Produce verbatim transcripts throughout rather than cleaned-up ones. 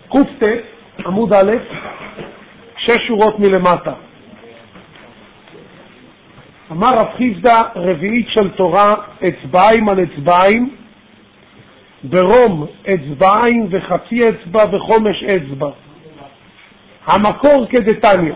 קופט, עמוד א', שש שורות מלמטה. אמר רב חיסדא, רביעית של תורה, אצבעיים על אצבעיים, ברום אצבעיים וחצי אצבע וחומש אצבע. המקור כדתניא.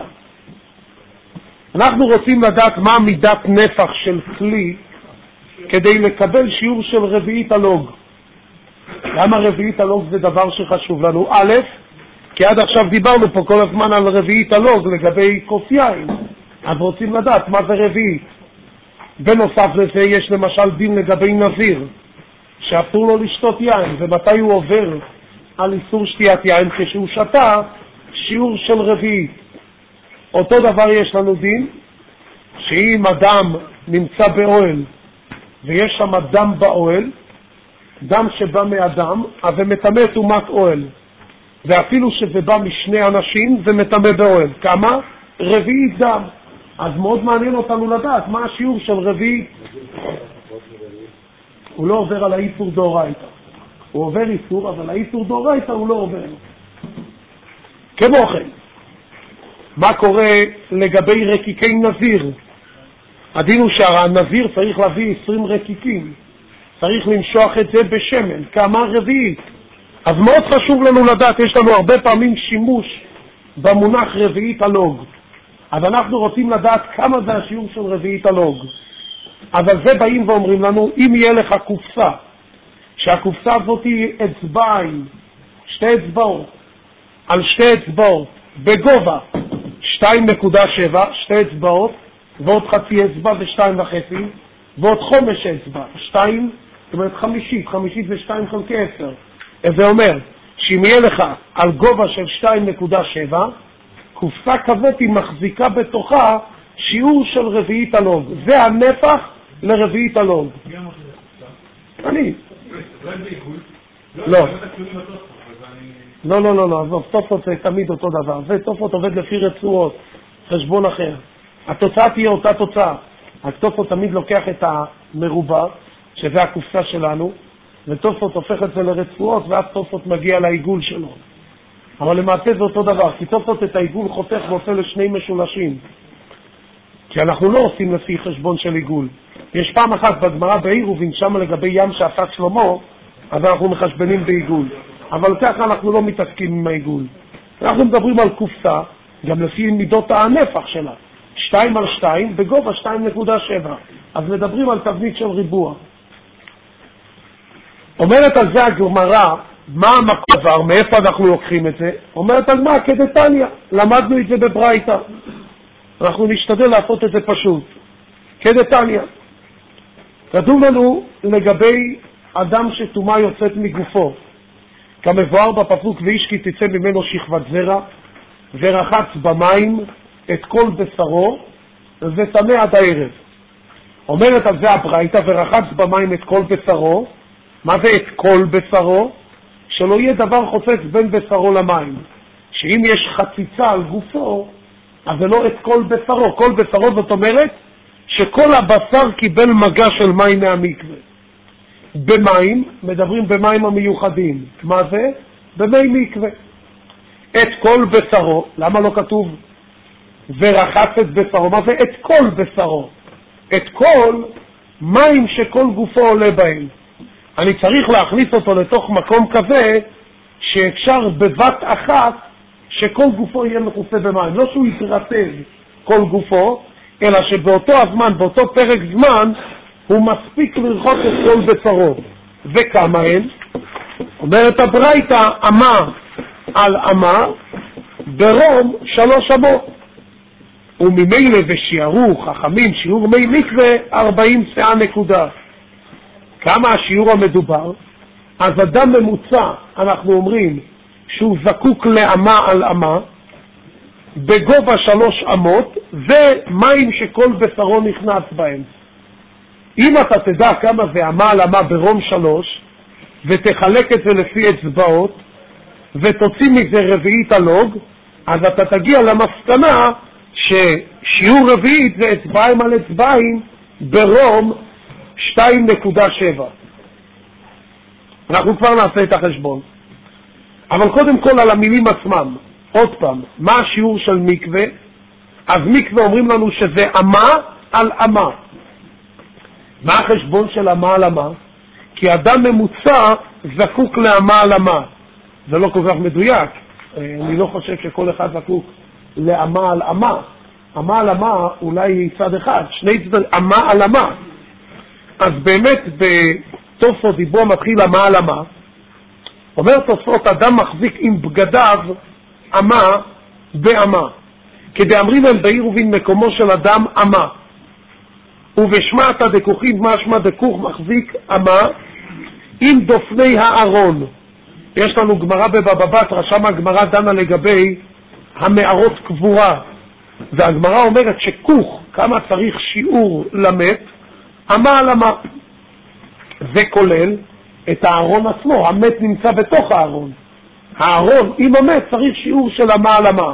אנחנו רוצים לדעת מה מידת נפח של כלי כדי לקבל שיעור של רביעית הלוג. למה רביעית הלוג זה דבר שחשוב לנו? א', כי עד עכשיו דיברנו פה כל הזמן על רביעית הלוג לגבי כוס יין, אז רוצים לדעת מה זה רביעית. בנוסף לזה יש למשל דין לגבי נזיר, שאסור לו לשתות יין, ומתי הוא עובר על איסור שתיית יין? כשהוא שתה שיעור של רביעית. אותו דבר יש לנו דין, שאם אדם נמצא באוהל ויש שם דם באוהל, דם שבא מאדם, אז זה מטמא טומאת אוהל, ואפילו שזה בא משני אנשים זה מטמא באוהל. כמה? רביעית דם. אז מאוד מעניין אותנו לדעת מה השיעור של רביעית. הוא לא עובר על האיסור דאורייתא, הוא עובר איסור, אבל האיסור דאורייתא הוא לא עובר. כמו כן, מה קורה לגבי רקיקי נזיר? הדין הוא שהנזיר צריך להביא עשרים רקיקים, צריך למשוח את זה בשמן. כמה? רביעית. אז מאוד חשוב לנו לדעת, יש לנו הרבה פעמים שימוש במונח רביעית הלוג, אז אנחנו רוצים לדעת כמה זה השיעור של רביעית הלוג. אז על זה באים ואומרים לנו, אם יהיה לך קופסה, שהקופסה הזאת היא אצבעיים, שתי אצבעות, על שתי אצבעות, בגובה שתיים נקודה שבע, שתי אצבעות, ועוד חצי אצבע ושתיים וחצי, ועוד חומש אצבע, שתיים, זאת אומרת חמישית, חמישית זה שתיים חלקי עשר. זה אומר, שאם יהיה לך על גובה של שתיים נקודה שבע, קופסה כזאת היא מחזיקה בתוכה שיעור של רביעית הלוג. זה הנפח לרביעית הלוג. אני. לא. לא, לא, לא, לא. עזוב, תופות זה תמיד אותו דבר. זה תופות עובד לפי רצועות, חשבון אחר. התוצאה תהיה אותה תוצאה. התופות תמיד לוקח את המרובע, שזה הקופסה שלנו, ותופות הופך את זה לרצועות, ואז תופות מגיע לעיגול שלו. אבל למעשה זה אותו דבר, כי תופות את העיגול חותך ועושה לשני משולשים. כי אנחנו לא עושים לפי חשבון של עיגול. יש פעם אחת בגמרא בעירובין, שם לגבי ים שעשה שלמה, אז אנחנו מחשבנים בעיגול. אבל ככה אנחנו לא מתעסקים עם העיגול. אנחנו מדברים על קופסה, גם לפי מידות הנפח שלה. שתיים על שתיים, בגובה שתיים נקודה שבע. אז מדברים על תבנית של ריבוע. אומרת על זה הגמרא, מה המקור, מאיפה אנחנו לוקחים את זה? אומרת על מה? כדתניא. למדנו את זה בברייתא. אנחנו נשתדל לעשות את זה פשוט. כדתניא. כתוב לנו לגבי אדם שטומאה יוצאת מגופו. כמבואר בפסוק, ואיש כי תצא ממנו שכבת זרע, ורחץ במים את כל בשרו, וטמא עד הערב. אומרת על זה הברייתא, ורחץ במים את כל בשרו. מה זה את כל בשרו? שלא יהיה דבר חוצץ בין בשרו למים. שאם יש חציצה על גופו, אז זה לא את כל בשרו. כל בשרו זאת אומרת שכל הבשר קיבל מגע של מים מהמקווה. במים, מדברים במים המיוחדים. מה זה? במי מקווה. את כל בשרו, למה לא כתוב ורחץ את בשרו? מה זה את כל בשרו? את כל מים שכל גופו עולה בהם. אני צריך להכניס אותו לתוך מקום כזה שאפשר בבת אחת שכל גופו יהיה מכוסה במים. לא שהוא יתרטב כל גופו, אלא שבאותו הזמן, באותו פרק זמן, הוא מספיק לרחוץ את כל בשרו. וכמה הן? אומרת הברייתא, אמה על אמה, ברום שלוש אמות. וממילא ושיערו חכמים שיעור מי מקווה ארבעים שאה נקודה. כמה השיעור המדובר? אז אדם ממוצע, אנחנו אומרים, שהוא זקוק לאמה על אמה, בגובה שלוש אמות, ומים שכל בשרו נכנס בהם. אם אתה תדע כמה זה אמה על אמה ברום שלוש, ותחלק את זה לפי אצבעות, ותוציא מזה רביעית הלוג, אז אתה תגיע למסקנה ששיעור רביעית זה אצבעיים על אצבעיים ברום שתיים נקודה שבע. אנחנו כבר נעשה את החשבון. אבל קודם כל על המילים עצמם. עוד פעם, מה השיעור של מקווה? אז מקווה אומרים לנו שזה אמה על אמה. מה החשבון של אמה על אמה? כי אדם ממוצע זקוק לאמה על אמה. זה לא כל כך מדויק. אני לא חושב שכל אחד זקוק לאמה על אמה. אמה על אמה אולי צד אחד, שני צדדים, אמה על אמה. אז באמת בתוספות דיבור מתחיל אמה על אמה. אומר תוספות, אדם מחזיק עם בגדיו אמה באמה. כדאמרים הם בעיר ובין מקומו של אדם אמה. ובשמעת הדכוכים משמע דכוך מחזיק אמה עם דופני הארון. יש לנו גמרא בבבא בתרא, שם הגמרא דנה לגבי המערות קבורה. והגמרא אומרת שכוך, כמה צריך שיעור למת, אמה על אמה. זה כולל את הארון עצמו, המת נמצא בתוך הארון. הארון, אם המת, צריך שיעור של אמה על אמה.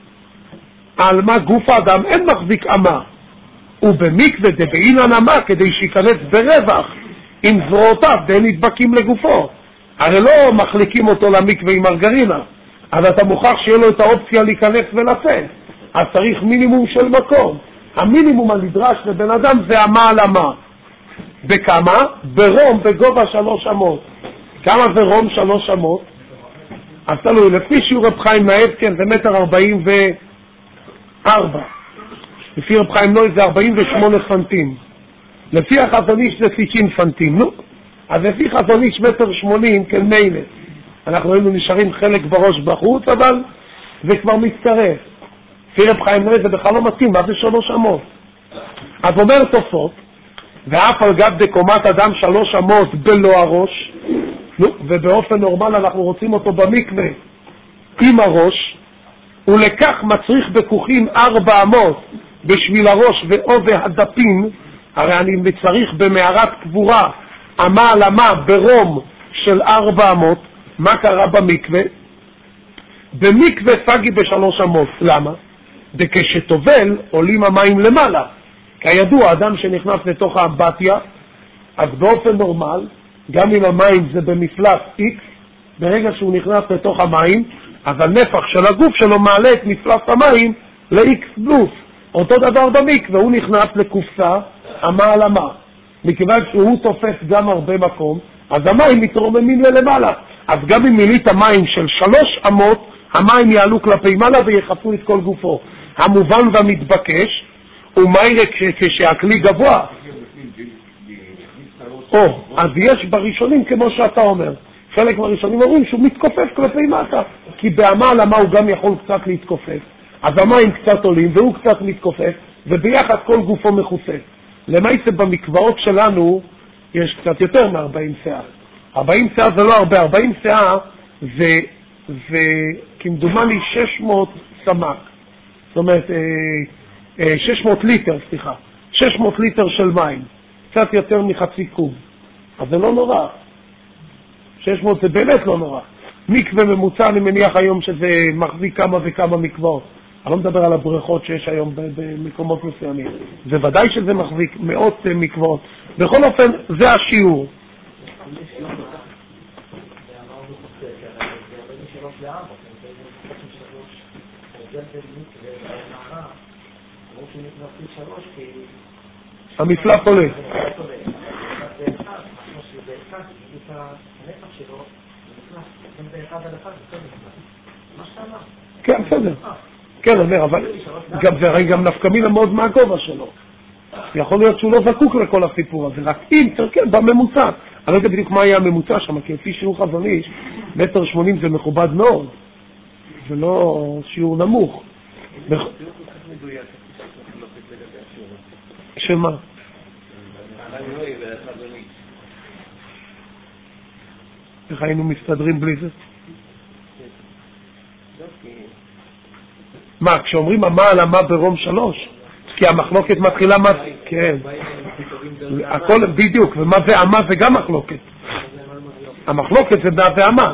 על מה גוף האדם אין מחזיק אמה. ובמקווה דבעינן אמה, כדי שיכנס ברווח עם זרועותיו, די נדבקים לגופו. הרי לא מחליקים אותו למקווה עם מרגרינה, אז אתה מוכרח שיהיה לו את האופציה להיכנס ולצאת. אז צריך מינימום של מקום. המינימום הנדרש לבן אדם זה אמה על אמה. בכמה? ברום, בגובה שלוש אמות. כמה זה רום שלוש אמות? אז תלוי, לפי שיעור רב חיים נאב, כן, זה מטר ארבעים וארבע. לפי רב חיים נאב זה ארבעים ושמונה סנטים. לפי החזון איש זה תשעים סנטים, נו. אז לפי חזון איש מטר שמונים, כן מילא. אנחנו היינו נשארים חלק בראש בחוץ, אבל זה כבר מצטרף. לפי רב חיים נאב זה בכלל לא מתאים, מה זה שלוש אמות? אז אומר תוספות, ואף על גב דקומת אדם שלוש אמות בלא הראש, נו, ובאופן נורמל אנחנו רוצים אותו במקווה עם הראש, ולכך מצריך בכוחים ארבע אמות בשביל הראש ועובי הדפים. הרי אני מצריך במערת קבורה אמה על אמה ברום של ארבע אמות. מה קרה במקווה? במקווה סגי בשלוש אמות. למה? וכשטובל עולים המים למעלה. כידוע, אדם שנכנס לתוך האמבטיה, אז באופן נורמל, גם אם המים זה במפלס X, ברגע שהוא נכנס לתוך המים, אז הנפח של הגוף שלו מעלה את מפלס המים ל-X פלוס. אותו דבר במקווה, הוא נכנס לקופסה אמה על אמה. מכיוון שהוא תופס גם הרבה מקום, אז המים מתרוממים ללמעלה. אז גם אם מילית המים של שלוש אמות, המים יעלו כלפי מעלה ויחפו את כל גופו. המובן והמתבקש, ומה יראה כשהכלי גבוה? או, אז יש בראשונים כמו שאתה אומר. חלק מהראשונים אומרים שהוא מתכופף כלפי מטה, כי באמה על אמה הוא גם יכול קצת להתכופף. אז המים קצת עולים והוא קצת מתכופף, וביחד כל גופו מחוסף. למעשה במקוואות שלנו יש קצת יותר מ-ארבעים שעה. ארבעים שעה זה לא הרבה, ארבעים שעה זה, זה כמדומני שש מאות סמ"ק. זאת אומרת, שש מאות ליטר, סליחה. שש מאות ליטר של מים. קצת יותר מחצי קוב. אז זה לא נורא. שש מאות זה באמת לא נורא. מקווה ממוצע, אני מניח היום שזה מחזיק כמה וכמה מקוואות. אני לא מדבר על הבריכות שיש היום במקומות מסוימים. זה ודאי שזה מחזיק מאות מקוואות. בכל אופן, זה השיעור. המפלס עולה. כן, בסדר. כן, אומר, אבל זה הרי גם נפקא מינה מאוד מהגובה שלו. יכול להיות שהוא לא זקוק לכל הסיפור הזה, רק אם, כן, בממוצע. אני לא יודע בדיוק מה היה הממוצע שם, כי לפי שיעור חזון איש, מטר שמונים זה מכובד מאוד. זה לא שיעור נמוך. שמה? איך היינו מסתדרים בלי זה? מה, כשאומרים אמה על אמה ברום שלוש? כי המחלוקת מתחילה מה... כן. הכל בדיוק, ומה זה אמה זה גם מחלוקת. המחלוקת זה מה זה אמה.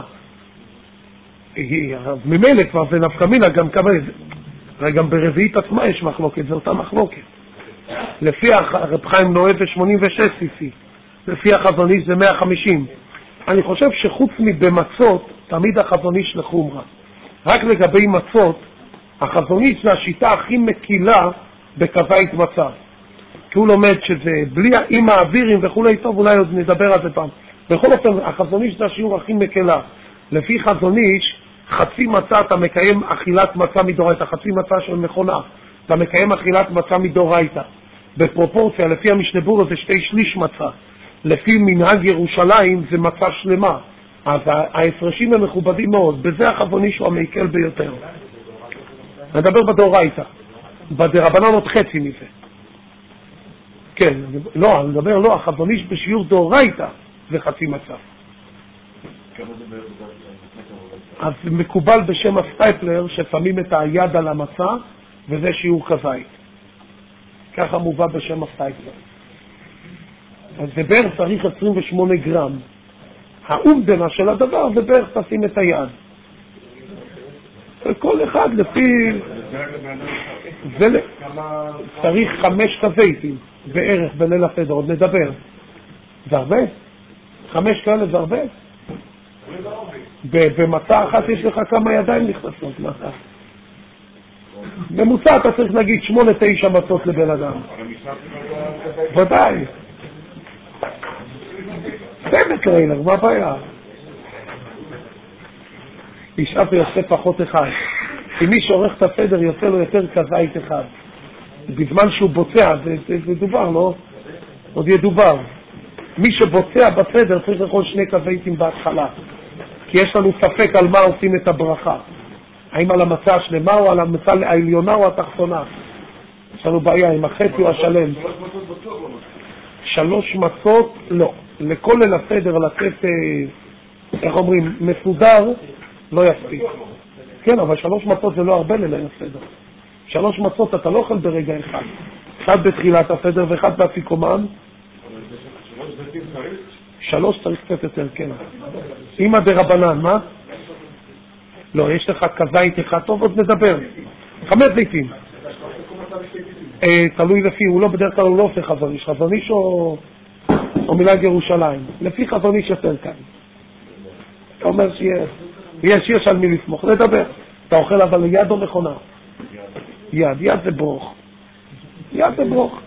אז ממילא כבר זה נפקא מינה גם כמה... הרי גם ברביעית עצמה יש מחלוקת, זה אותה מחלוקת. לפי רב חיים נאב זה שמונים ושש סי סי, לפי החזון איש זה מאה וחמישים. אני חושב שחוץ מבמצות, תמיד החזון איש לחומרה. רק לגבי מצות, החזון איש זה השיטה הכי מקילה בקוואית מצה. כי הוא לומד שזה בלי, עם האווירים וכולי, טוב, אולי עוד נדבר על זה פעם. בכל אופן, החזון איש זה השיעור הכי מקלה. לפי חזון איש, חצי מצה אתה מקיים אכילת מצה מדאורייתא, חצי מצה של מכונה, אתה מקיים אכילת מצה מדאורייתא. בפרופורציה, לפי המשנה ברורה זה שתי שליש מצה. לפי מנהג ירושלים זה מצה שלמה. אז ההפרשים הם מכובדים מאוד. בזה החזון איש הוא המקל ביותר. נדבר בדאורייתא. בדרבנן עוד חצי מזה. כן, לא, אני מדבר, לא, החזון איש בשיעור דאורייתא זה חצי מצה. אז מקובל בשם הסטייפלר ששמים את היד על המצה, וזה שיעור כזית. ככה מובא בשם הסטייפלר. אז זה בערך צריך עשרים ושמונה גרם. האומדנה של הדבר זה בערך תשים את היד. כל אחד לפי... זה צריך חמש כזיתים בערך בליל הסדר, עוד נדבר. זה הרבה? חמש כאלה זה הרבה? במצה אחת יש לך כמה ידיים נכנסות מצה. ממוצע אתה צריך להגיד שמונה תשע מצות לבן אדם. ודאי. זה מקריינר, מה הבעיה? אישה ויוצא פחות אחד. כי מי שעורך את הסדר יוצא לו יותר כזית אחד. בזמן שהוא בוצע, זה, זה, זה דובר, לא? עוד ידובר. מי שבוצע בסדר צריך לאכול שני כזיתים בהתחלה. כי יש לנו ספק על מה עושים את הברכה. האם על המצה השלמה או על המצה העליונה או התחתונה. יש לנו בעיה עם החטא או השלם. שלוש מצות, לא. לכל ליל הסדר לתת, איך אומרים, מסודר, לא יספיק. כן, אבל שלוש מצות זה לא הרבה לליל הסדר. שלוש מצות אתה לא אוכל ברגע אחד. אחד בתחילת הסדר ואחד באפיקומן. שלוש צריך קצת יותר, כן. אמא דרבנן, מה? לא, יש לך כזית אחד, טוב, עוד נדבר. חמש זיתים. תלוי לפי, הוא לא בדרך כלל הוא לא עושה חזון איש. חזון איש או, או מנהג ירושלים. לפי חזון איש יותר כאן. אתה אומר שיש, יש, יש על מי לסמוך. נדבר. אתה אוכל אבל יד או מכונה? יד, יד זה ברוך. יד זה ברוך.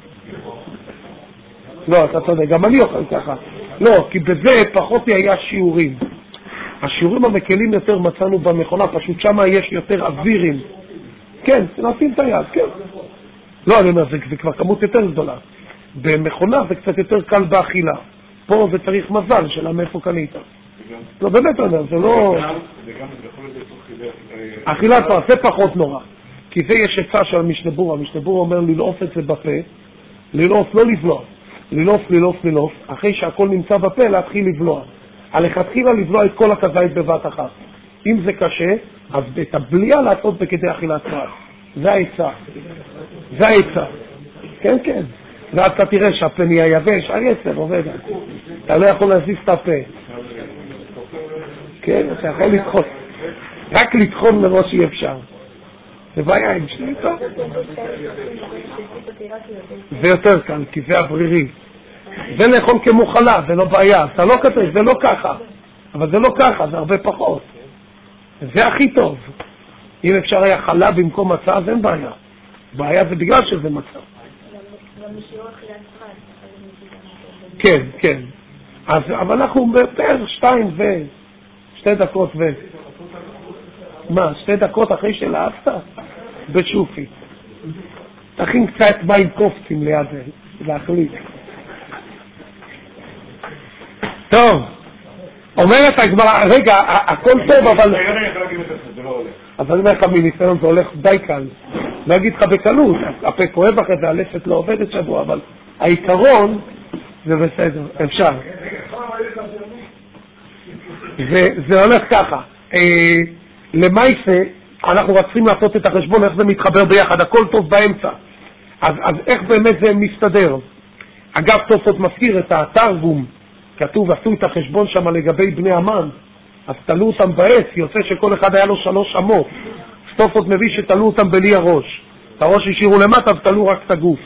לא, אתה צודק, גם אני אוכל ככה. לא, כי בזה פחות היה שיעורים. השיעורים המקלים יותר מצאנו במכונה, פשוט שם יש יותר אווירים. כן, נשים את היד, כן. לא, אני אומר, זה, זה כבר כמות יותר גדולה. במכונה זה קצת יותר קל באכילה. פה זה צריך מזל של מאיפה קנית. לא, באמת, זה לא... אכילה כבר, זה פחות נורא. כי זה יש עצה של המשנה ברורה. המשנה ברורה אומר ללעוף את זה בפה, ללעוף, לא לבלוע. ללעוף, ללעוף, ללעוף. אחרי שהכל נמצא בפה, להתחיל לבלוע. הלכתחילה לבלוע את כל הכזית בבת אחת. אם זה קשה, אז את הבליעה לעשות בכדי אכילת פרס. זה העצה. זה העצה. כן, כן. ואז אתה תראה שהפה נהיה יבש, היצר עובד. אתה לא יכול להזיז את הפה. כן, אתה יכול לדחות. רק לדחון מראש אי אפשר. זה בעיה עם שני טוב. זה יותר קל, כי זה הברירי. זה לאכול כמו חלה, זה לא בעיה. אתה לא כתב, זה לא ככה. אבל זה לא ככה, זה הרבה פחות. זה הכי טוב. אם אפשר היה חלה במקום מצה, אז אין בעיה. בעיה זה בגלל שזה מצה. כן, כן. אז, אבל אנחנו בערך שתיים ו... שתי דקות ו... מה, שתי דקות אחרי שלאפת? בשופי. תכין קצת מים קופצים ליד זה, להחליט. טוב, אומרת הגמרא, רגע, הכל טוב, אבל... אבל אני אומר לך מניסיון, זה הולך די קל. לא אגיד לך בקלות, הפה כואב אחרי זה, הלסת לא עובדת שבוע, אבל העיקרון זה בסדר, אפשר. זה הולך ככה. למעשה, אנחנו רוצים לעשות את החשבון, איך זה מתחבר ביחד, הכל טוב באמצע. אז, אז איך באמת זה מסתדר? אגב, תוספות מזכיר את התרגום, כתוב, עשו את החשבון שם לגבי בני המן, אז תלו אותם בעץ, יוצא שכל אחד היה לו שלוש אמות. תוספות מביא שתלו אותם בלי הראש. את הראש השאירו למטה ותלו רק את הגוף.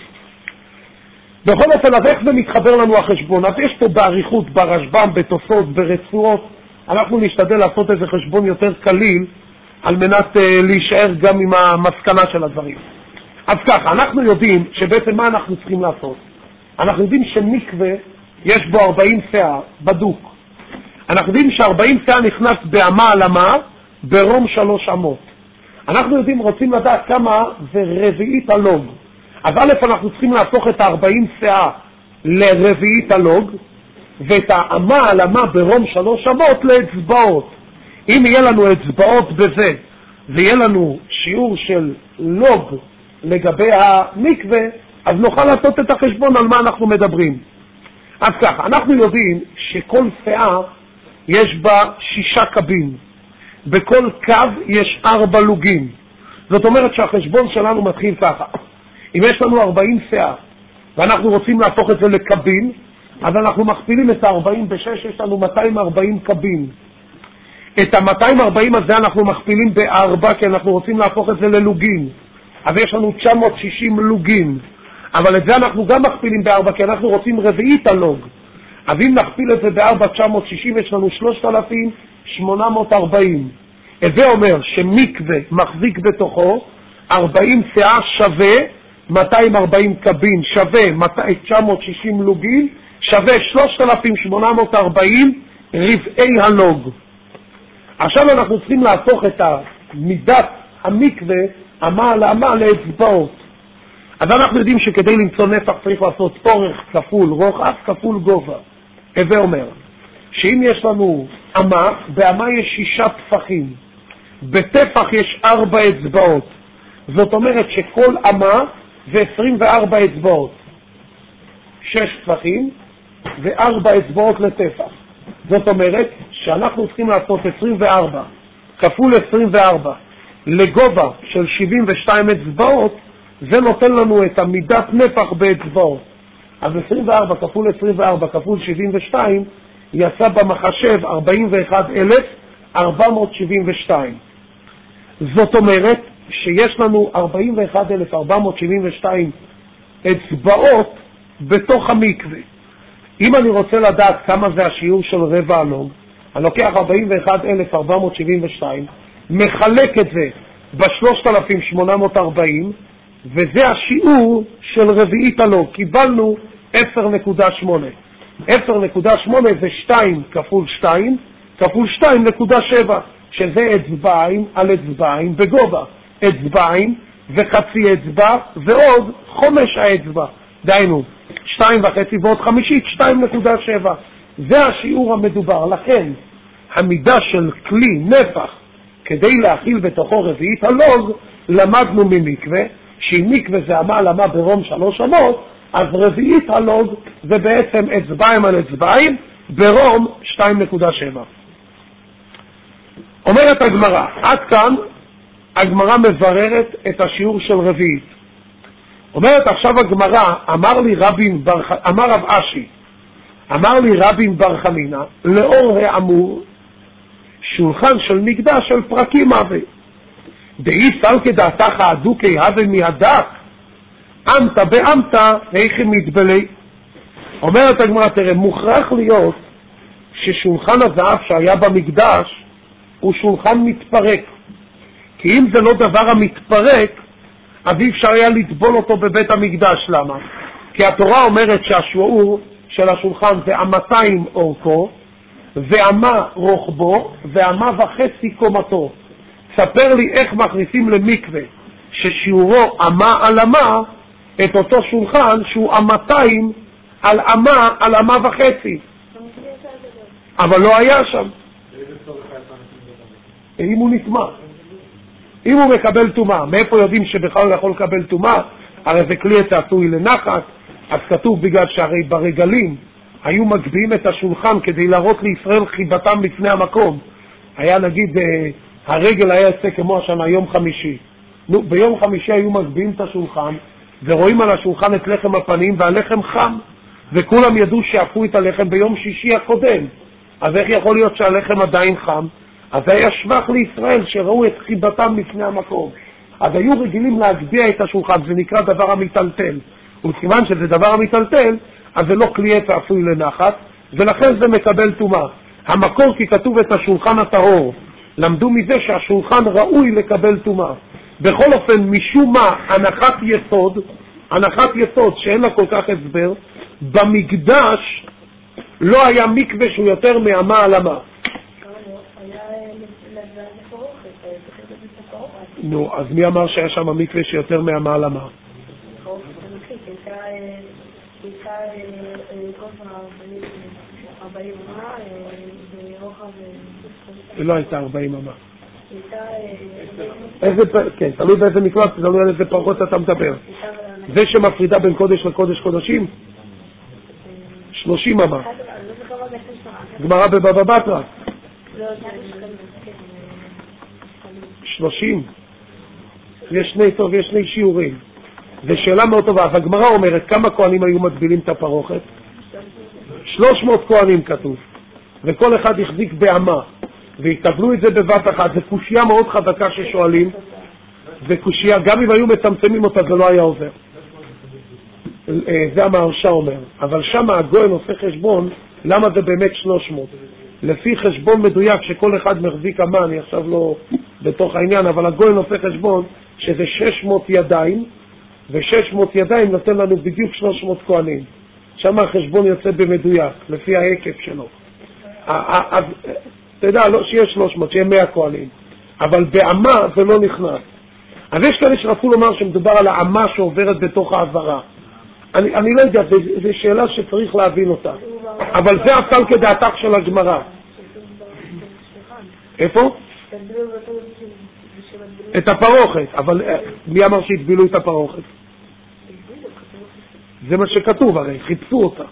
בכל אופן, אז איך זה מתחבר לנו החשבון? אז יש פה בעריכות, ברשב"ם, בתוספות, ברצועות, אנחנו נשתדל לעשות איזה חשבון יותר קליל, על מנת uh, להישאר גם עם המסקנה של הדברים. אז ככה, אנחנו יודעים שבעצם מה אנחנו צריכים לעשות. אנחנו יודעים שמקווה יש בו ארבעים שאה, בדוק. אנחנו יודעים ש-ארבעים שאה נכנס באמה על אמה, ברום שלוש אמות. אנחנו יודעים, רוצים לדעת כמה זה רביעית הלוג. אז א', אנחנו צריכים להפוך את ה-ארבעים שאה לרביעית הלוג, ואת האמה על אמה ברום שלוש אמות לאצבעות. אם יהיה לנו אצבעות בזה, ויהיה לנו שיעור של לוג לגבי המקווה, אז נוכל לעשות את החשבון על מה אנחנו מדברים. אז ככה, אנחנו יודעים שכל שאה יש בה שישה קבים. בכל קו יש ארבע לוגים. זאת אומרת שהחשבון שלנו מתחיל ככה. אם יש לנו ארבעים שאה, ואנחנו רוצים להפוך את זה לקבים, אז אנחנו מכפילים את ה-ארבעים בשש, יש לנו מאתיים וארבעים קבים. את ה-מאתיים וארבעים הזה אנחנו מכפילים בארבע, כי אנחנו רוצים להפוך את זה ללוגים. אז יש לנו תשע מאות שישים לוגים. אבל את זה אנחנו גם מכפילים בארבע, כי אנחנו רוצים רביעית הלוג. אז אם נכפיל את זה בארבע, תשע מאות שישים, יש לנו שלושת אלפים שמונה מאות ארבעים. את זה אומר שמקווה מחזיק בתוכו ארבעים שאה שווה מאתיים וארבעים קבין, שווה תשע מאות שישים לוגים, שווה שלושת אלפים שמונה מאות ארבעים רבעי הלוג. עכשיו אנחנו צריכים להפוך את מידת המקווה אמה על אמה לאצבעות. אז אנחנו יודעים שכדי למצוא נפח צריך לעשות אורך כפול רוחב כפול גובה. זה אומר שאם יש לנו אמה, באמה יש שישה טפחים, בטפח יש ארבע אצבעות. זאת אומרת שכל אמה זה עשרים וארבע אצבעות, שש טפחים וארבע אצבעות לטפח. זאת אומרת שאנחנו צריכים לעשות עשרים וארבע כפול עשרים וארבע לגובה של שבעים ושתיים אצבעות. זה נותן לנו את המידת נפח באצבעות. אז עשרים וארבע כפול עשרים וארבע כפול שבעים ושתיים יצא במחשב ארבעים ואחד אלף ארבע מאות שבעים ושתיים. זאת אומרת שיש לנו ארבעים ואחד אלף ארבע מאות שבעים ושתיים אצבעות בתוך המקווה. אם אני רוצה לדעת כמה זה השיעור של רבע הלוג, אני לוקח ארבעים ואחד אלף ארבע מאות שבעים ושתיים, מחלק את זה ב-שלושת אלפים שמונה מאות ארבעים, וזה השיעור של רביעית הלוג. קיבלנו עשר נקודה שמונה. עשר נקודה שמונה זה שתיים כפול שתיים כפול שתיים נקודה שבע, שזה אצבעים על אצבעים בגובה. אצבעים וחצי אצבע ועוד חומש האצבע. דיינו, שתיים וחצי ועוד חמישית, שתיים נקודה שבע. זה השיעור המדובר. לכן, המידה של כלי נפח כדי להכיל בתוכו רביעית הלוג, למדנו ממקווה, שאם מקווה זה אמה על אמה ברום שלוש אמות, אז רביעית הלוג זה בעצם אצבעים על אצבעים ברום שתיים נקודה שבע. אומרת הגמרא, עד כאן הגמרא מבררת את השיעור של רביעית. אומרת עכשיו הגמרא, אמר לי רבין בר, אמר רב אשי, אמר לי רבין בר חנינא, לאור האמור, שולחן של מקדש של פרקים הווה. דאי סלקא דעתך הדוקי הווה מהדק, אמתא באמתא היכי מתבלי. אומרת הגמרא, תראה, מוכרח להיות ששולחן הזהב שהיה במקדש הוא שולחן מתפרק. כי אם זה לא דבר המתפרק, אז אי אפשר היה לטבול אותו בבית המקדש. למה? כי התורה אומרת שהשיעור של השולחן זה אמתיים אורכו, ואמה רוחבו, ואמה וחצי קומתו. ספר לי איך מכניסים למקווה ששיעורו אמה על אמה, את אותו שולחן שהוא אמתיים על אמה על אמה וחצי. אבל לא היה שם. אם הוא נטמע. אם הוא מקבל תומה, מאיפה יודעים שבכלל הוא יכול לקבל תומה? הרי זה כלי עשוי לנחת. אז כתוב בגלל שהרי ברגלים היו מגביהים את השולחן כדי להראות לישראל חיבתם לפני המקום. היה נגיד, הרגל היה יוצא כמו השנה, יום חמישי. נו, ביום חמישי היו מגביהים את השולחן, ורואים על השולחן את לחם הפנים, והלחם חם, וכולם ידעו שאפו את הלחם ביום שישי הקודם. אז איך יכול להיות שהלחם עדיין חם? אז היה שבח לישראל שראו את חיבתם לפני המקום. אז היו רגילים להגביה את השולחן, זה נקרא דבר המטלטל. וכיוון שזה דבר המטלטל, אז זה לא כלי עץ עשוי לנחת, ולכן זה מקבל תומה. המקור כי כתוב את השולחן הטהור. למדו מזה שהשולחן ראוי לקבל טומאה. בכל אופן, משום מה, הנחת יסוד, הנחת יסוד שאין לה כל כך הסבר, במקדש לא היה מקווה שהוא יותר מאמה על אמה. נו, אז מי אמר שהיה שם מקווה שיותר מאמה על אמה? לא הייתה ארבעים אמה. איזה, כן, תלוי באיזה מקלט, תלוי על איזה פרות אתה מדבר. זה שמפרידה בין קודש לקודש קודשים? שלושים אמה. גמרא בבבא בתרא. שלושים. יש שני טוב, יש שני שיעורים. זו שאלה מאוד טובה. אז הגמרא אומרת, כמה כהנים היו מטבילים את הפרוכת? שלוש מאות כהנים כתוב. וכל אחד החזיק באמה. והתקבלו את זה בבת אחת. זו קושיה מאוד חזקה ששואלים. וקושיה, גם אם היו מצמצמים אותה, זה לא היה עובר. זה המהרש"א אומר. אבל שם הגויין עושה חשבון, למה זה באמת שלוש מאות? לפי חשבון מדויק שכל אחד מחזיק אמה, אני עכשיו לא בתוך העניין, אבל הגויין עושה חשבון שזה שש מאות ידיים, ו-שש מאות ידיים נותן לנו בדיוק שלוש מאות כהנים. שם החשבון יוצא במדויק, לפי ההיקף שלו. אז אתה יודע, לא שיהיה שלוש מאות, שיהיה מאה כהנים. אבל באמה זה לא נכנס. אז יש כאלה שרצו לומר שמדובר על האמה שעוברת בתוך העברה. אני, אני לא יודע, זו שאלה שצריך להבין אותה. אבל זה אסל כדעתך של הגמרא. איפה? את הפרוכת. אבל מי אמר שהטבילו את הפרוכת? זה מה שכתוב, הרי חיפשו אותה.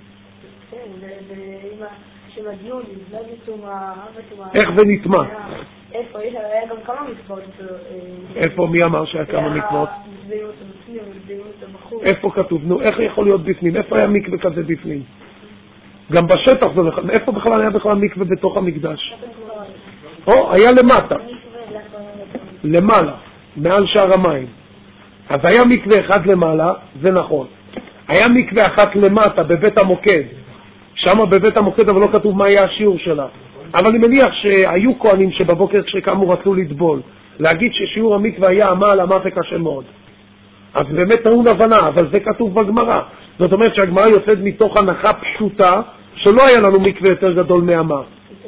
איך זה נטמע? איפה? היה גם כמה מצוות. איפה? מי אמר שהיה כמה מצוות? איפה כתוב? נו, איך יכול להיות בפנים? איפה היה מקווה כזה בפנים? גם בשטח זה בכלל. איפה בכלל היה בכלל מקווה בתוך המקדש? או, היה למטה. למעלה, מעל שער המים. אז היה מקווה אחד למעלה, זה נכון. היה מקווה אחת למטה בבית המוקד. שם בבית המוקד אבל לא כתוב מה היה השיעור שלה. אבל אני מניח שהיו כהנים שבבוקר כשקמו רצו לטבול. להגיד ששיעור המקווה היה אמה על אמה זה קשה מאוד. אז באמת טעון הבנה, אבל זה כתוב בגמרא. זאת אומרת שהגמרא יוצאת מתוך הנחה פשוטה שלא היה לנו מקווה יותר גדול מאמה.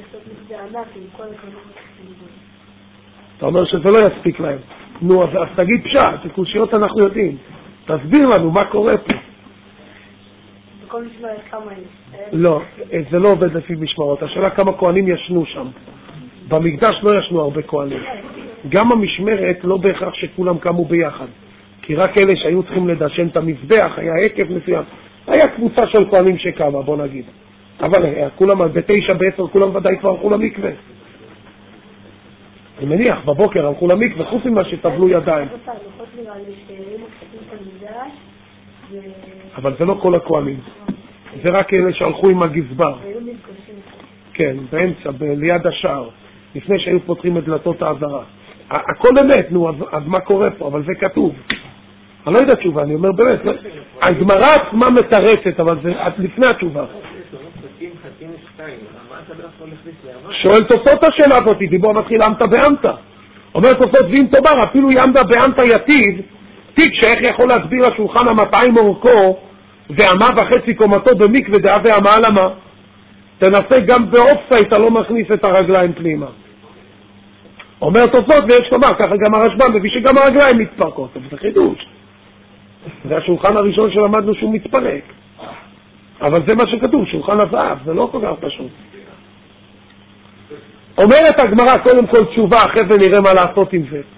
אתה אומר שזה לא יספיק להם. נו, אז, אז תגיד פשט, את קושיות אנחנו יודעים. תסביר לנו מה קורה פה. בכל משמרת כמה יש? לא, זה לא עובד לפי משמרות. השאלה כמה כהנים ישנו שם. במקדש לא ישנו הרבה כהנים. גם המשמרת לא בהכרח שכולם קמו ביחד. כי רק אלה שהיו צריכים לדשן את המזבח, היה עקב מסוים. היה קבוצה של כהנים שקמה, בוא נגיד. אבל כולם, בתשע, בעשר, כולם ודאי כבר הלכו למקווה. אני מניח, בבוקר הלכו למקווה, חוץ ממה שטבלו ידיים. אבל זה לא כל הכהנים. זה רק אלה שהלכו עם הגזבר. כן, באמצע, ליד השער. לפני שהיו פותחים את דלתות העזרה. הכל אמת, נו, אז מה קורה פה? אבל זה כתוב. אני לא יודע תשובה, אני אומר באמת. הגמרא עצמה מתרצת, אבל זה לפני התשובה. שואל תוספות השאלה הזאת, דיבור מתחיל עמתה בעמתה. אומר תוספות ואם תאמר, אפילו יעמדה בעמתה יתיד, תיק שאיך יכול להסביר השולחן המאתיים אורכו, ואמה וחצי קומתו במקווה דעה ואמה על אמה. תנסה גם באופסייט, אתה לא מכניס את הרגליים פנימה. אומר תוספות ויש לומר, ככה גם הרשב"ם מביא שגם הרגליים מתפרקות, זה חידוש. זה השולחן הראשון שלמדנו שהוא מתפרק. אבל זה מה שכתוב, שולחן הזהב, זה לא כל כך פשוט. אומרת הגמרא קודם כל תשובה, אחרי זה נראה מה לעשות עם זה.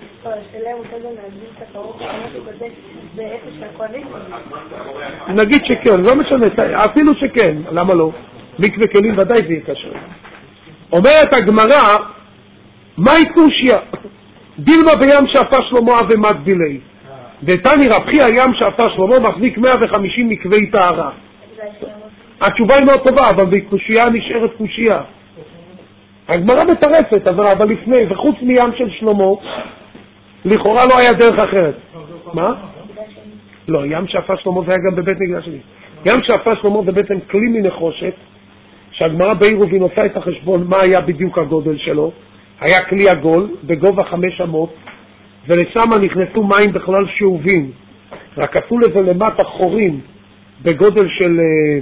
נגיד שכן, לא משנה, אפילו שכן, למה לא? מקווה כלים ודאי זה יקשר. אומרת הגמרא, מהי קושיה? דילמה בים שעשה שלמה ומד בילי. ותני רבחי הים שעשה שלמה מחזיק מאה וחמישים מקווי טהרה. התשובה היא מאוד טובה, אבל בקושיה נשארת קושיה. הגמרא מתרצת, אבל לפני, וחוץ מים של שלמה, לכאורה לא היה דרך אחרת. מה? לא, ים שעשה שלמה זה היה גם בבית מקדש שני. ים שעשה שלמה זה בעצם כלי מנחושת, שהגמרא בעירובין עושה את החשבון מה היה בדיוק הגודל שלו. היה כלי עגול בגובה חמש אמות, ולשם נכנסו מים בכלל שאובים, רק עשו לזה למטה חורים בגודל של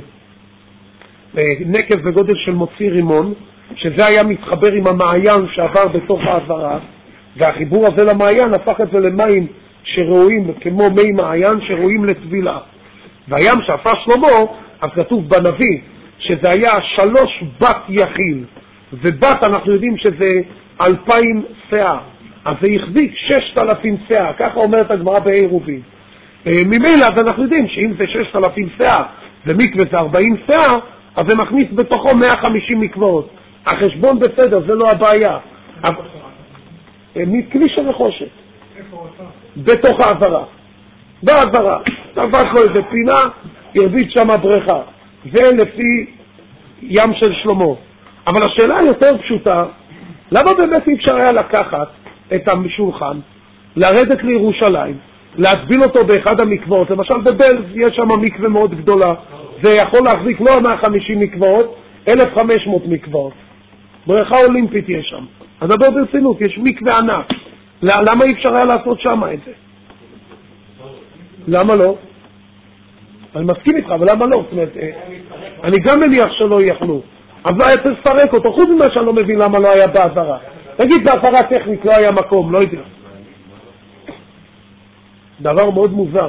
נקב, בגודל של מוציא רימון, שזה היה מתחבר עם המעיין שעבר בתוך העזרה, והחיבור הזה למעיין הפך את זה למים שראויים כמו מי מעיין שראויים לטבילה. והים שעשה שלמה, אז כתוב בנביא שזה היה שלוש בת יחיל, ובת אנחנו יודעים שזה אלפיים שאה, אז זה החזיק ששת אלפים שאה, ככה אומרת הגמרא בעירובין. ממילא אז אנחנו יודעים שאם זה ששת אלפים שאה ומקווה זה ארבעים שאה, אז זה מכניס בתוכו מאה וחמישים מקוואות. החשבון בסדר, זה לא הבעיה. מכלי של נחושת. בתוך העזרה. בעזרה. תפק לו איזה פינה, הרביץ שם בריכה. זה לפי ים של שלמה. אבל השאלה היותר פשוטה, למה באמת אי אפשר היה לקחת את השולחן, לרדת לירושלים, להטביל אותו באחד המקוואות, למשל בבלז יש שם מקווה מאוד גדולה, זה יכול להחזיק לא מאה וחמישים מקוואות, אלף וחמש מאות מקוואות, בריכה אולימפית יש שם. אז דבר ברצינות, יש מקווה ענק, למה אי אפשר היה לעשות שם את זה? למה לא? אני מסכים איתך, אבל למה לא? זאת אומרת, אני גם מניח שלא יכלו, אבל היה צריך לפרק אותו, חוץ ממה שאני לא מבין למה לא היה בעזרה. תגיד, בעזרה טכנית לא היה מקום, לא יודע. דבר מאוד מוזר.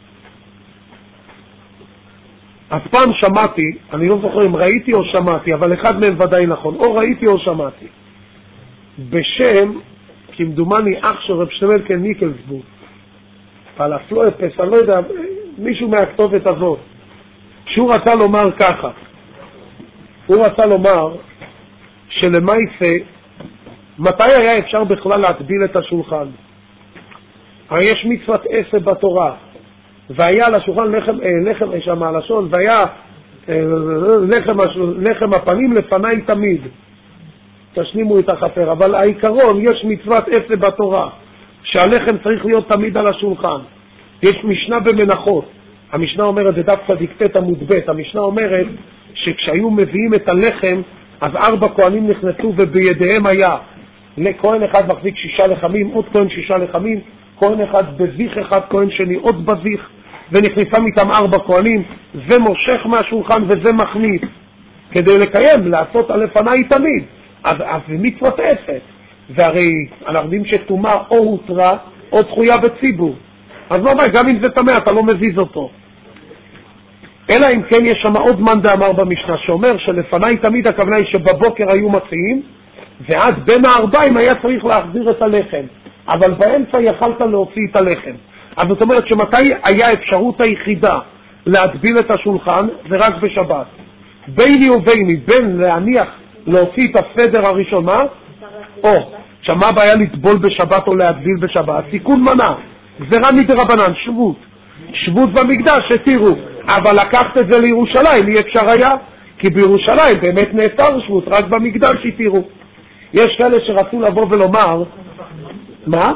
אז פעם שמעתי, אני לא זוכר אם ראיתי או שמעתי, אבל אחד מהם ודאי נכון, או ראיתי או שמעתי, בשם, כמדומני אח של רב שלמה ניקלסבורג, פלאפלו אפס, אני לא יודע, מישהו מהכתובת הזאת, שהוא רצה לומר ככה, הוא רצה לומר שלמעשה, מתי היה אפשר בכלל להטביל את השולחן? הרי יש מצוות עשה בתורה, והיה על השולחן לחם, אה, לחם אה, שם הלשון, והיה אה, לחם, לחם הפנים לפניי תמיד. תשלימו את החפר, אבל העיקרון, יש מצוות עשה בתורה, שהלחם צריך להיות תמיד על השולחן. יש משנה במנחות, המשנה אומרת, זה דף צדיקת עמוד ב', המשנה אומרת שכשהיו מביאים את הלחם, אז ארבע כהנים נכנסו ובידיהם היה, לכהן אחד מחזיק שישה לחמים, עוד כהן שישה לחמים, כהן אחד בזיך אחד, כהן שני עוד בזיך, ונכנסה איתם ארבע כהנים, זה מושך מהשולחן וזה מכניס, כדי לקיים, לעשות הלפניי תמיד. אז, אז זה מצוות עשה, והרי אנחנו יודעים שתומה או הותרה או דחויה בציבור, אז לא אומר, גם אם זה תמה אתה לא מזיז אותו. אלא אם כן יש שם עוד מן דאמר במשנה שאומר שלפניי תמיד הכוונה היא שבבוקר היו מציעים, ועד בין הארבעים היה צריך להחזיר את הלחם, אבל באמצע יכלת להוציא את הלחם. אז זאת אומרת שמתי היה אפשרות היחידה להטביל את השולחן, זה רק בשבת. ביני וביני, בין להניח להוציא את הסדר הראשון, מה? או, שמה הבעיה לטבול בשבת או להטביל בשבת? תיקון מנה, גזירה מדרבנן, שבות. שבות במקדש, שתראו. אבל לקחת את זה לירושלים, אי אפשר היה, כי בירושלים באמת נאסר שבות, רק במקדש שתראו. יש כאלה שרצו לבוא ולומר, מה?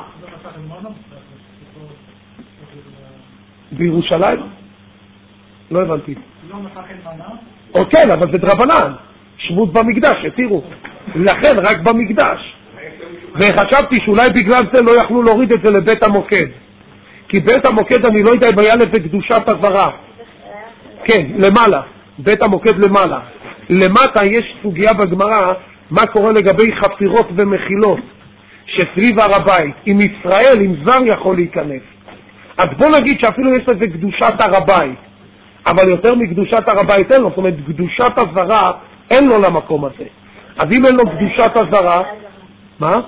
בירושלים? לא הבנתי. או כן, אבל זה דרבנן. שבות במקדש, תראו. לכן רק במקדש. וחשבתי שאולי בגלל זה לא יכלו להוריד את זה לבית המוקד. כי בית המוקד אני לא יודע אם היה לזה קדושת עזרה. כן, למעלה. בית המוקד למעלה. למטה יש סוגיה בגמרא, מה קורה לגבי חפירות ומחילות שסביב הר הבית. אם ישראל, אם זר יכול להיכנס. אז בוא נגיד שאפילו יש לזה קדושת הר הבית. אבל יותר מקדושת הר הבית אין לו. זאת אומרת, קדושת הזרה אין לו למקום הזה. אז אם אין לו קדושת הזרה, מה?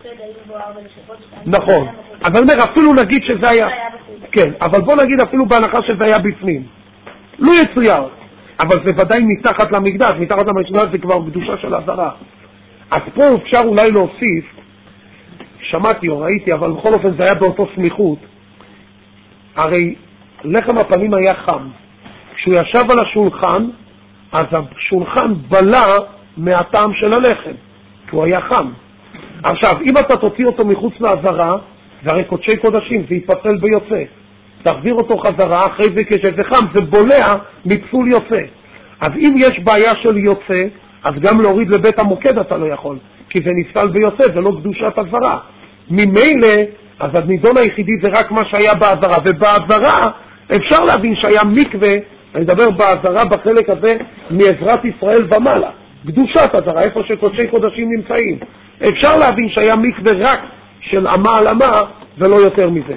נכון. אז אני אומר, אפילו נגיד שזה היה, כן, אבל בוא נגיד אפילו בהנחה שזה היה בפנים. לא יצויר, אבל זה ודאי מתחת למקדש, מתחת למקדש זה כבר קדושה של הזרה. אז פה אפשר אולי להוסיף, שמעתי או ראיתי, אבל בכל אופן זה היה באותו סמיכות, הרי לחם הפנים היה חם. כשהוא ישב על השולחן, אז השולחן בלה מהטעם של הלחם, כי הוא היה חם. עכשיו, אם אתה תוציא אותו מחוץ לעזרה, זה הרי קודשי קודשים, זה יפצל ביוצא. תחזיר אותו חזרה, אחרי זה כשזה חם, זה בולע מפסול יוצא. אז אם יש בעיה של יוצא, אז גם להוריד לבית המוקד אתה לא יכול, כי זה נפסל ביוצא, זה לא קדושת עזרה. ממילא, אז הנידון היחידי זה רק מה שהיה בעזרה, ובעזרה אפשר להבין שהיה מקווה, אני מדבר בעזרה בחלק הזה מעזרת ישראל ומעלה, קדושת עזרה, איפה שקודשי קודשים נמצאים. אפשר להבין שהיה מקווה רק של אמה על אמה, ולא יותר מזה.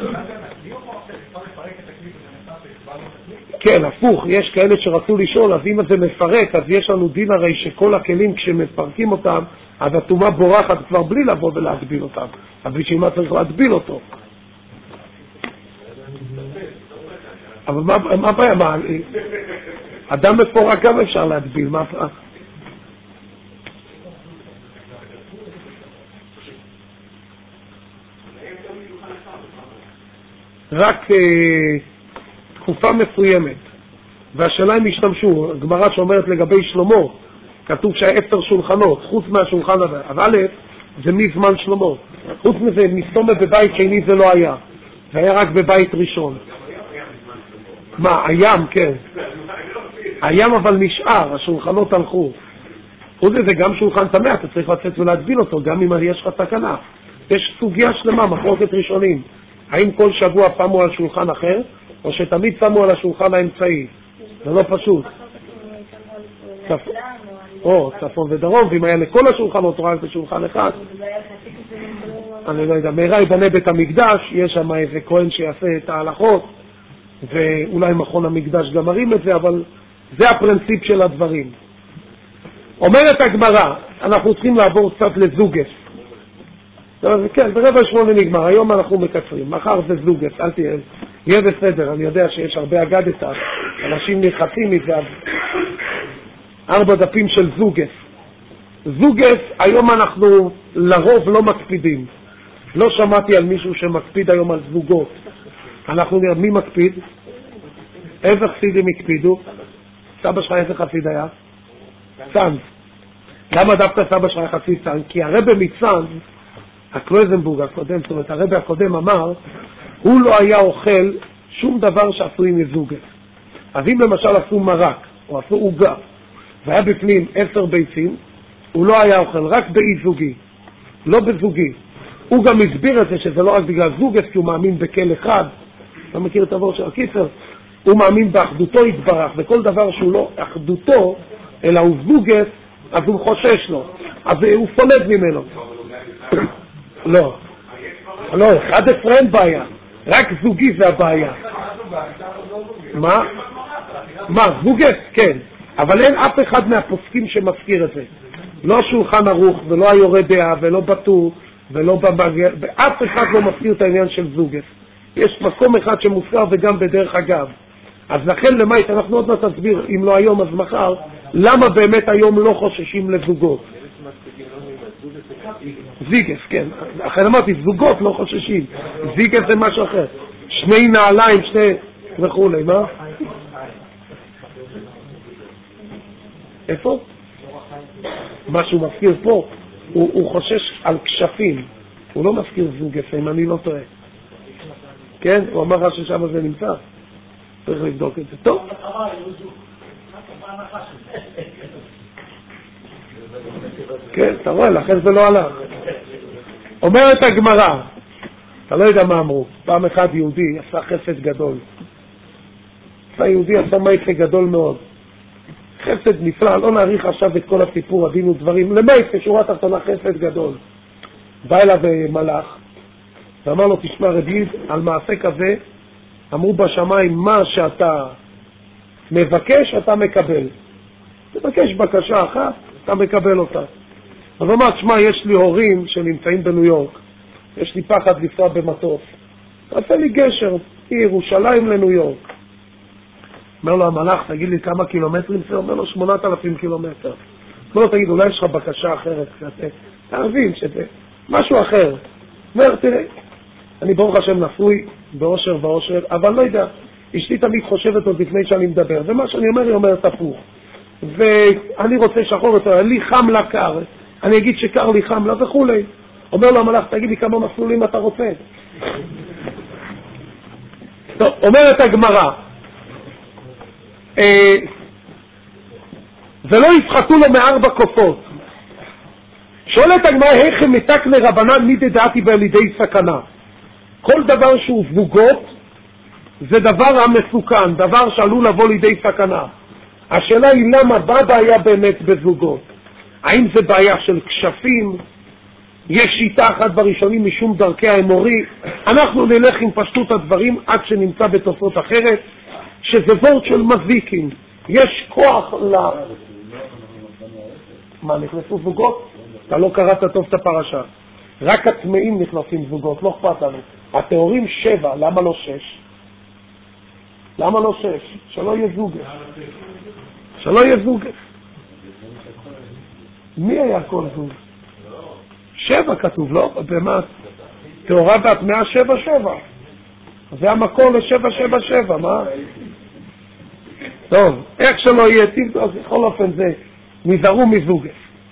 כן, הפוך, יש כאלה שרצו לשאול, אז אם זה מפרק, אז יש לנו דין הרי שכל הכלים כשמפרקים אותם, אז התאומה בורחת כבר בלי לבוא ולהגביל אותם. אז בשביל מה צריך להגביל אותו? אבל מה, מה בעיה? מה, אדם מפורק גם אפשר להגביל, מה הפרק? רק אה, תקופה מסוימת, והשאלה אם השתמשו, הגמרא שאומרת לגבי שלמה, כתוב שהעשר שולחנות, חוץ מהשולחן הזה, אבל א', זה מזמן שלמה, חוץ מזה, מסתומה בבית שני זה לא היה, זה היה רק בבית ראשון. מה, הים, כן. הים אבל נשאר, השולחנות הלכו. חוץ מזה, גם שולחן תמה, אתה צריך לצאת ולהגביל אותו, גם אם יש לך תקנה. יש סוגיה שלמה, מחלוקת ראשונים. האם כל שבוע שמו על שולחן אחר, או שתמיד שמו על השולחן האמצעי? זה לא פשוט. או, צפון ודרום, ואם היה לכל השולחנות רק בשולחן אחד. אני לא יודע, מהרה יבנה בית המקדש, יש שם איזה כהן שיעשה את ההלכות, ואולי מכון המקדש גם מרים את זה, אבל זה הפרינציפ של הדברים. אומרת הגמרא, אנחנו צריכים לעבור קצת לזוגס. כן, ברבע שמונה נגמר, היום אנחנו מקצרים, מחר זה זוגס, אל תהיה, יהיה בסדר, אני יודע שיש הרבה אגדתה, אנשים נחתים מזה, ארבע דפים של זוגס. זוגס, היום אנחנו לרוב לא מקפידים, לא שמעתי על מישהו שמקפיד היום על זוגות. אנחנו נראה, מי מקפיד? איזה חסידים הקפידו? סבא שלך איזה חסיד היה? צאנז. למה דווקא סבא שלך חסיד צאנז? כי הרבי מצאנז, הקלויזנבורג הקודם, זאת אומרת, הרבי הקודם אמר, הוא לא היה אוכל שום דבר שעשוי מזוגס. אז אם למשל עשו מרק, או עשו עוגה, והיה בפנים עשר ביצים, הוא לא היה אוכל, רק באי זוגי, לא בזוגי. הוא גם הסביר את זה שזה לא רק בגלל זוגס, כי הוא מאמין בכל אחד. אתה מכיר את עבור של הקיצר? הוא מאמין באחדותו יתברך, וכל דבר שהוא לא אחדותו, אלא הוא זוגס, אז הוא חושש לו. אז הוא פולד ממנו. לא. לא, אחד עשרה אין בעיה. רק זוגי זה הבעיה. מה? מה, זוגס? כן. אבל אין אף אחד מהפוסקים שמזכיר את זה. לא שולחן ערוך, ולא היורה דעה, ולא בטור, ולא במגר, ואף אחד לא מזכיר את העניין של זוגס. יש מקום אחד שמוזכר וגם בדרך אגב. אז לכן למעט, אנחנו עוד לא תסביר, אם לא היום אז מחר, למה באמת היום לא חוששים לזוגות. זיגס, כן. אחרי אמרתי, זוגות לא חוששים. זיגס זה משהו אחר. שני נעליים, שני וכו', מה? איפה? מה שהוא מזכיר פה, הוא, הוא חושש על כשפים. הוא לא מזכיר זוגס, אם אני לא טועה. כן? הוא אמר ששם זה נמצא. צריך לבדוק את זה. טוב. כן, אתה רואה, לכן זה לא הלך. אומרת הגמרא, אתה לא יודע מה אמרו, פעם אחד יהודי עשה חסד גדול. עשה יהודי עשה מעשה גדול מאוד. חסד נפלא, לא נעריך עכשיו את כל הסיפור, הדין ודברים. למעט כשורה תחתונה חסד גדול. בא אליו מלאך, ואמר לו, תשמע רבי, על מעשה כזה, אמרו בשמיים, מה שאתה מבקש, אתה מקבל. מבקש בקשה אחת, אתה מקבל אותה. אז אמר, תשמע, יש לי הורים שנמצאים בניו יורק, יש לי פחד לנסוע במטוס. תעשה לי גשר, מירושלים לניו יורק. אומר לו המלאך, תגיד לי כמה קילומטרים זה? אומר לו, שמונת אלפים קילומטר. אומר לו, תגיד, אולי יש לך בקשה אחרת קצת. תבין שזה משהו אחר. אומר, תראה, אני ברוך השם נפוי, באושר ואושר, אבל לא יודע, אשתי תמיד חושבת עוד לפני שאני מדבר, ומה שאני אומר, היא אומרת הפוך. ואני רוצה שחור אותו, לי חם לה קר, אני אגיד שקר לי חם לה וכו'. אומר לו המלאך, תגיד לי כמה מסלולים אתה רוצה. טוב, אומרת הגמרא, ולא יפחתו לו מארבע כוסות. שואלת הגמרא, היכם מתקני רבנן מי דדעתי בלידי סכנה? כל דבר שהוא זוגות זה דבר המסוכן, דבר שעלול לבוא לידי סכנה. השאלה היא למה, מה הבעיה באמת בזוגות? האם זה בעיה של כשפים? יש שיטה אחת בראשונים משום דרכי האמורי. אנחנו נלך עם פשטות הדברים עד שנמצא בתוספות אחרת, שזה וורט של מזיקים. יש כוח ל... מה, נכנסו זוגות? אתה לא קראת טוב את הפרשה. רק הטמאים נכנסים זוגות, לא אכפת לנו. התיאורים שבע, למה לא שש? למה לא שש? שלא יהיה זוגת. שלא יהיה זוגת. מי היה כל זוג? שבע כתוב, לא? במה? תיאורה והטמאה שבע שבע. זה המקור לשבע שבע שבע, מה? טוב, איך שלא יהיה טיב, אז בכל אופן זה נזהרו מזוגת.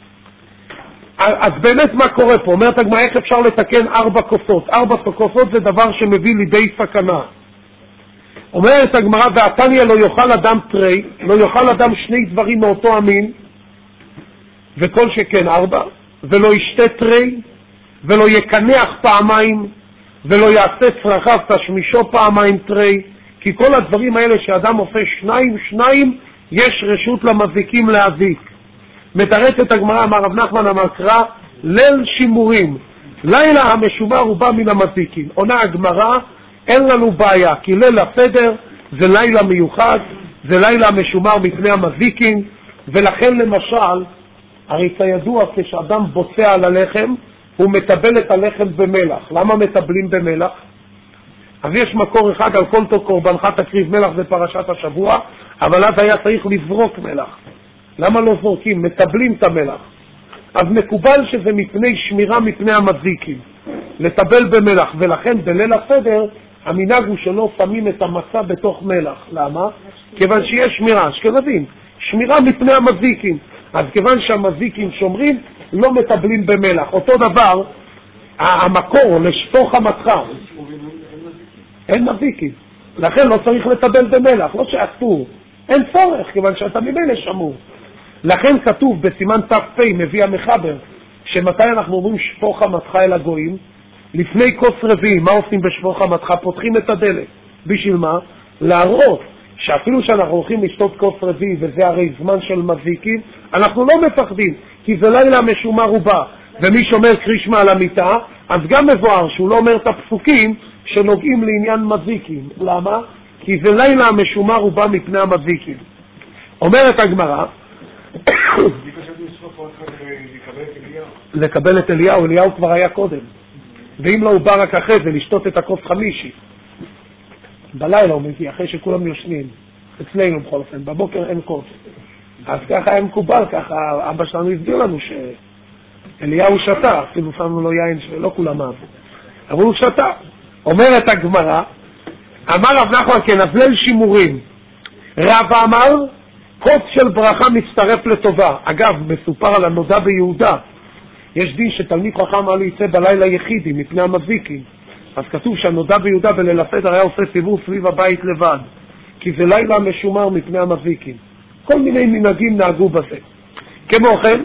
אז באמת מה קורה פה? אומרת הגמרא, איך אפשר לתקן ארבע כוסות? ארבע כוסות זה דבר שמביא לידי סכנה. אומרת הגמרא, והתניא לא יאכל אדם תרי, לא יאכל אדם שני דברים מאותו המין, וכל שכן ארבע, ולא ישתה תרי, ולא יקנח פעמיים, ולא יעשה צרכיו תשמישו פעמיים תרי, כי כל הדברים האלה שאדם עושה שניים, שניים, יש רשות למזיקים להזיק. מתרצת הגמרא, אמר רב נחמן אמר קרא, ליל שימורים, לילה המשומר הוא בא מן המזיקים. עונה הגמרא, אין לנו בעיה, כי ליל הסדר זה לילה מיוחד, זה לילה משומר מפני המזיקים, ולכן למשל, הרי כידוע כשאדם בוצע על הלחם, הוא מטבל את הלחם במלח. למה מטבלים במלח? אז יש מקור אחד, על כל תור קורבנך תקריב מלח, זה פרשת השבוע, אבל אז היה צריך לזרוק מלח. למה לא זורקים? מטבלים את המלח. אז מקובל שזה מפני שמירה מפני המזיקים, לטבל במלח, ולכן בליל הסדר המנהג הוא שלא שמים את המצה בתוך מלח. למה? כיוון שיש שמירה, אשכנזים, שמירה מפני המזיקים. אז כיוון שהמזיקים שומרים, לא מטבלים במלח. אותו דבר, המקור לשפוך המצה, אין מזיקים, לכן לא צריך לטבל במלח, לא שאסור, אין צורך, כיוון שאתה ממילא שמור. לכן כתוב בסימן ת"פ מביא המחבר, שמתי אנחנו אומרים שפוך המצך אל הגויים? לפני כוס רביעי. מה עושים בשפוך המצך? פותחים את הדלת. בשביל מה? להראות שאפילו שאנחנו הולכים לשתות כוס רביעי, וזה הרי זמן של מזיקים, אנחנו לא מפחדים, כי זה לילה משומר הוא בא. ומי שאומר קרישמה על המיטה, אז גם מבואר שהוא לא אומר את הפסוקים שנוגעים לעניין מזיקים. למה? כי זה לילה המשומר הוא בא מפני המזיקים. אומרת הגמרא, לקבל את אליהו, אליהו כבר היה קודם, ואם לא הוא בא רק אחרי זה לשתות את הכוס חמישי בלילה, הוא מביא אחרי שכולם יושנים אצלנו בכל אופן, בבוקר אין כוס. אז ככה היה מקובל, ככה אבא שלנו הסביר לנו שאליהו שתה, אפילו שמנו לו יין שלא כולם אהבו, אבל הוא שתה. אומרת הגמרא, אמר רב נחמן כן, אז ליל שימורים, רב אמר כוס של ברכה מצטרף לטובה. אגב, מסופר על הנודע ביהודה, יש דין שתלמיד חכם היה יצא בלילה יחידי מפני המזיקים, אז כתוב שהנודע ביהודה בליל הסדר היה עושה סיבוב סביב הבית לבד, כי זה לילה משומר מפני המזיקים. כל מיני מנהגים נהגו בזה. כמו כן,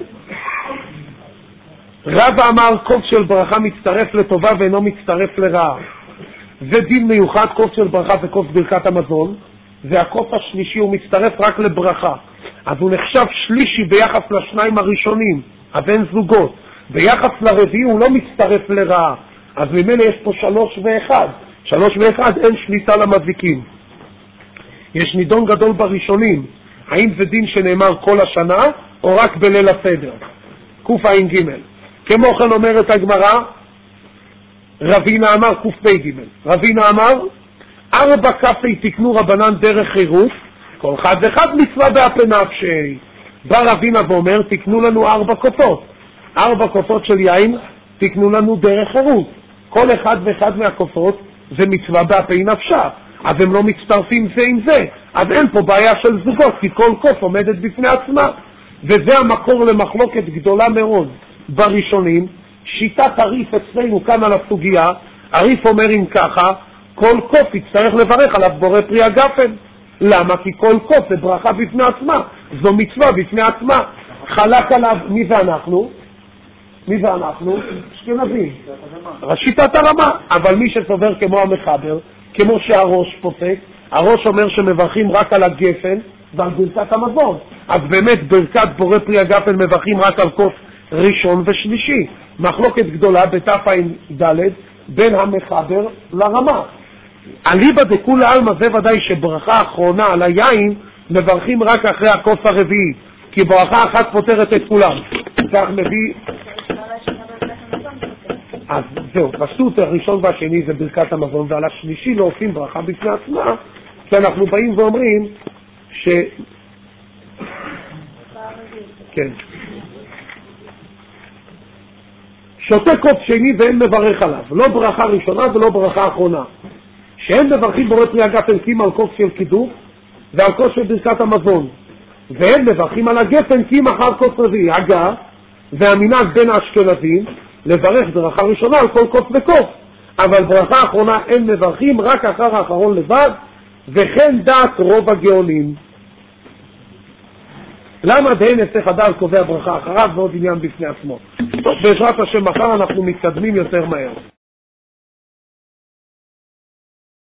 רב אמר כוס של ברכה מצטרף לטובה ואינו מצטרף לרעה. זה דין מיוחד, כוס של ברכה זה כוס ברכת המזון, והכוס השלישי הוא מצטרף רק לברכה, אז הוא נחשב שלישי ביחס לשניים הראשונים, אז אין זוגות. ביחס לרביעי הוא לא מצטרף לרעה, אז ממילא יש פה שלוש ואחד. שלוש ואחד אין שליטה למזיקים. יש נידון גדול בראשונים, האם זה דין שנאמר כל השנה או רק בליל הסדר? קע"ג. כמו כן אומרת הגמרא, רבינה אמר קפ"ג, רבינה אמר ארבע כפי תקנו רבנן דרך חירוף, כל אחד ואחד מצווה באפי נפשי. בא רבינה ואומר תקנו לנו ארבע כוסות, ארבע כוסות של יין תקנו לנו דרך חירוף, כל אחד ואחד מהכוסות זה מצווה באפי נפשה, אז הם לא מצטרפים זה עם זה, אז אין פה בעיה של זוגות, כי כל כוס עומדת בפני עצמה. וזה המקור למחלוקת גדולה מאוד בראשונים. שיטת הריף אצלנו כאן על הסוגיה, הריף אומר אם ככה, כל כוס יצטרך לברך עליו בורא פרי הגפן. למה? כי כל כוס זה ברכה בפני עצמה, זו מצווה בפני עצמה. חלק עליו, מי זה אנחנו? מי זה אנחנו? אשכנזים. שיטת הרמה. אבל מי שסובר כמו המחבר, כמו שהראש פוסק, הראש אומר שמברכים רק על הגפן ועל ברכת המזון. אז באמת ברכת בורא פרי הגפן מברכים רק על כוס ראשון ושלישי. מחלוקת גדולה בתפ"ד בין המחבר לרמה. אליבא דכולי עלמא זה ודאי שברכה האחרונה על היין מברכים רק אחרי הכוס הרביעי, כי ברכה אחת פותרת את כולם. כך מביא... אז זהו, פשוט הראשון והשני זה ברכת המזון, ועל השלישי לא עושים ברכה בפני עצמה, כי אנחנו באים ואומרים ש... כן. שותה כוס שני ואין מברך עליו, לא ברכה ראשונה ולא ברכה אחרונה. שהם מברכים בורא פרי הגפן קים על כוס של קידוש ועל כוס של ברכת המזון, והם מברכים על הגפן קים אחר כוס רביעי. אגב, והמנהג בין האשכנזים לברך ברכה ראשונה על כל כוס וכוס, אבל ברכה אחרונה הם מברכים רק אחר האחרון לבד, וכן דעת רוב הגאונים. למה דהן היסח הדעת קובע ברכה אחריו? ועוד עניין בפני עצמו. טוב, בעזרת השם מחר אנחנו מתקדמים יותר מהר.